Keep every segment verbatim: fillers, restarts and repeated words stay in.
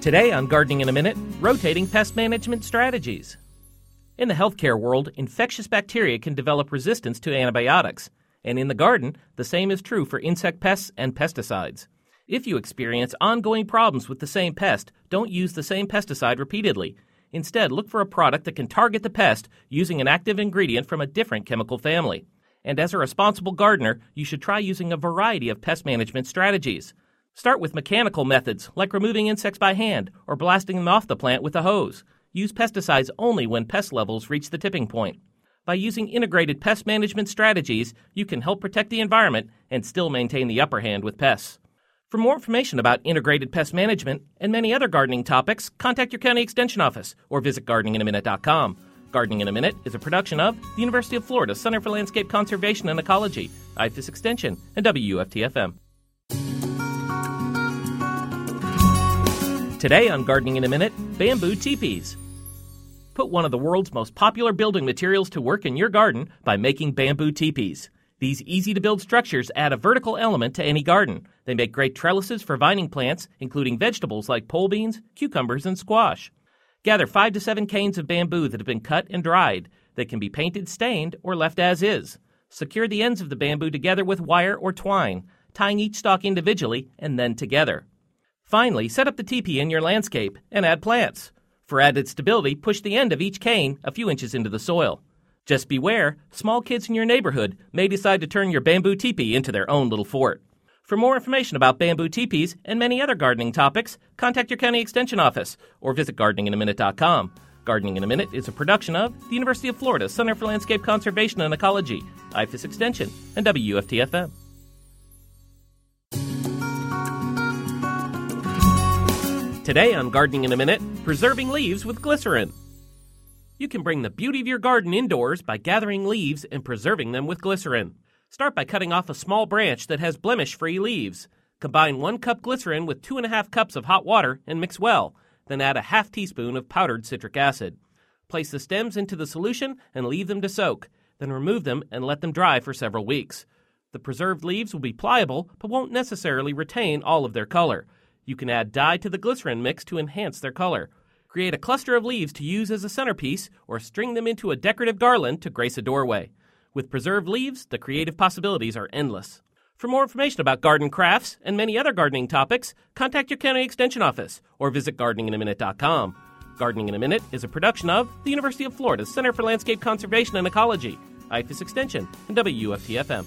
Today on Gardening in a Minute, rotating pest management strategies. In the healthcare world, infectious bacteria can develop resistance to antibiotics. And in the garden, the same is true for insect pests and pesticides. If you experience ongoing problems with the same pest, don't use the same pesticide repeatedly. Instead, look for a product that can target the pest using an active ingredient from a different chemical family. And as a responsible gardener, you should try using a variety of pest management strategies. Start with mechanical methods, like removing insects by hand or blasting them off the plant with a hose. Use pesticides only when pest levels reach the tipping point. By using integrated pest management strategies, you can help protect the environment and still maintain the upper hand with pests. For more information about integrated pest management and many other gardening topics, contact your county extension office or visit gardening in a minute dot com. Gardening in a Minute is a production of the University of Florida Center for Landscape Conservation and Ecology, I F A S Extension, and W U F T F M. Today on Gardening in a Minute, bamboo teepees. Put one of the world's most popular building materials to work in your garden by making bamboo teepees. These easy-to-build structures add a vertical element to any garden. They make great trellises for vining plants, including vegetables like pole beans, cucumbers, and squash. Gather five to seven canes of bamboo that have been cut and dried. They can be painted, stained, or left as is. Secure the ends of the bamboo together with wire or twine, tying each stalk individually and then together. Finally, set up the teepee in your landscape and add plants. For added stability, push the end of each cane a few inches into the soil. Just beware, small kids in your neighborhood may decide to turn your bamboo teepee into their own little fort. For more information about bamboo teepees and many other gardening topics, contact your county extension office or visit gardening in a minute dot com. Gardening in a Minute is a production of the University of Florida Center for Landscape Conservation and Ecology, I F A S Extension, and W U F T F M. Today on Gardening in a Minute, preserving leaves with glycerin. You can bring the beauty of your garden indoors by gathering leaves and preserving them with glycerin. Start by cutting off a small branch that has blemish-free leaves. Combine one cup glycerin with two and a half cups of hot water and mix well. Then add a half teaspoon of powdered citric acid. Place the stems into the solution and leave them to soak. Then remove them and let them dry for several weeks. The preserved leaves will be pliable but won't necessarily retain all of their color. You can add dye to the glycerin mix to enhance their color. Create a cluster of leaves to use as a centerpiece or string them into a decorative garland to grace a doorway. With preserved leaves, the creative possibilities are endless. For more information about garden crafts and many other gardening topics, contact your county extension office or visit gardening in a minute dot com. Gardening in a Minute is a production of the University of Florida Center for Landscape Conservation and Ecology, I F A S Extension, and W U F T F M.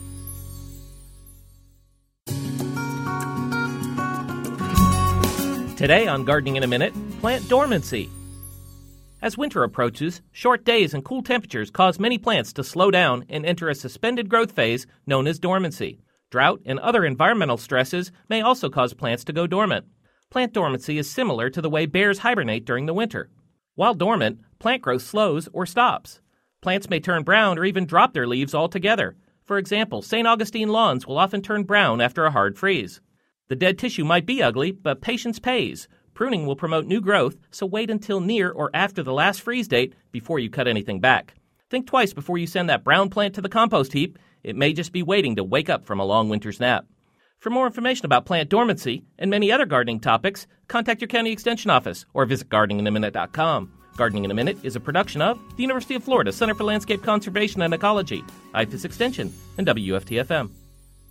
Today on Gardening in a Minute, plant dormancy. As winter approaches, short days and cool temperatures cause many plants to slow down and enter a suspended growth phase known as dormancy. Drought and other environmental stresses may also cause plants to go dormant. Plant dormancy is similar to the way bears hibernate during the winter. While dormant, plant growth slows or stops. Plants may turn brown or even drop their leaves altogether. For example, Saint Augustine lawns will often turn brown after a hard freeze. The dead tissue might be ugly, but patience pays. Pruning will promote new growth, so wait until near or after the last freeze date before you cut anything back. Think twice before you send that brown plant to the compost heap. It may just be waiting to wake up from a long winter's nap. For more information about plant dormancy and many other gardening topics, contact your county extension office or visit gardening in a minute dot com. Gardening in a Minute is a production of the University of Florida Center for Landscape Conservation and Ecology, I F A S Extension, and W U F T F M.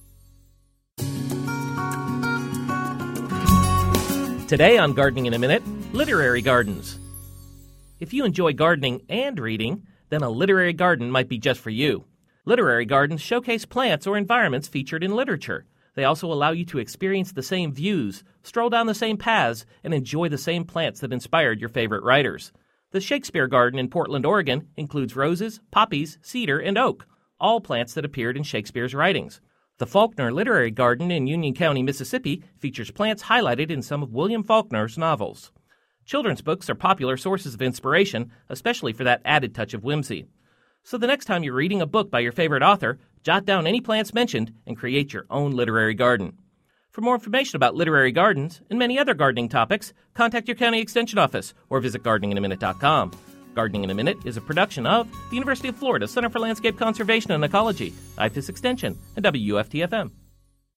Today on Gardening in a Minute, literary gardens. If you enjoy gardening and reading, then a literary garden might be just for you. Literary gardens showcase plants or environments featured in literature. They also allow you to experience the same views, stroll down the same paths, and enjoy the same plants that inspired your favorite writers. The Shakespeare Garden in Portland, Oregon includes roses, poppies, cedar, and oak, all plants that appeared in Shakespeare's writings. The Faulkner Literary Garden in Union County, Mississippi, features plants highlighted in some of William Faulkner's novels. Children's books are popular sources of inspiration, especially for that added touch of whimsy. So the next time you're reading a book by your favorite author, jot down any plants mentioned and create your own literary garden. For more information about literary gardens and many other gardening topics, contact your county extension office or visit gardening in a minute dot com. Gardening in a Minute is a production of the University of Florida Center for Landscape Conservation and Ecology, I F A S Extension, and W U F T F M.